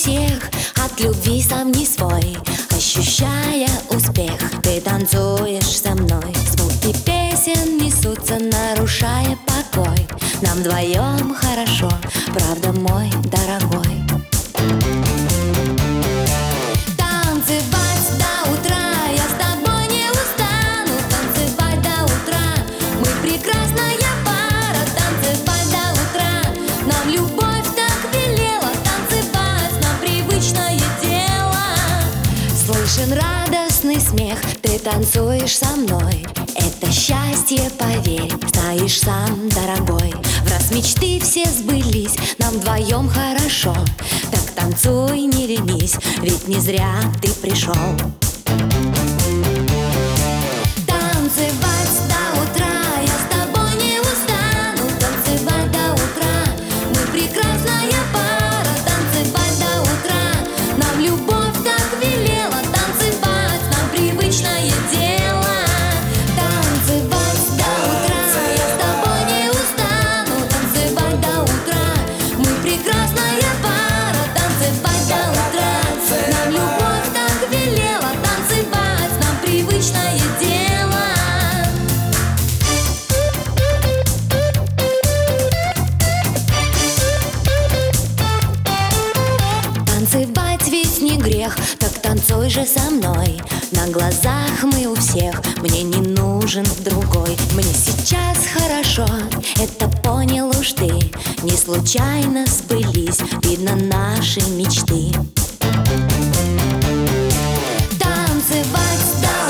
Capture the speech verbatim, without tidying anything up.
всех, от любви сам не свой. Ощущая успех, ты танцуешь со мной. Звуки песен несутся, нарушая покой. Нам вдвоем хорошо, правда, мой дорогой. Танцевать до утра, я с тобой не устану. Танцевать до утра, мы прекрасная пара. Танцевать до утра, нам любовь так велела. Танцевать нам привычное дело. Слышен радостный смех, ты танцуешь со мной. Это счастье, поверь, знаешь сам, дорогой. В раз мечты все сбылись, нам вдвоем хорошо. Так танцуй, не ленись, ведь не зря ты пришел. Танцевать до утра, я с тобой не устану. Танцевать до утра, мы прекрасная пара. Танцевать до утра, нам любовь так велела. Танцевать нам привычное дело. Танцевать до утра, я с тобой не устану. Танцевать до утра, мы прекрасная пара. Танцевать до утра, нам любовь так велела. Танцевать нам привычное дело. Танцевать ведь не грех, так танцуй же со мной. На глазах мы у всех, мне не нужен другой. Мне сейчас хорошо, это понял уж ты. Не случайно сбылись, видно, наши мечты. Танцевать до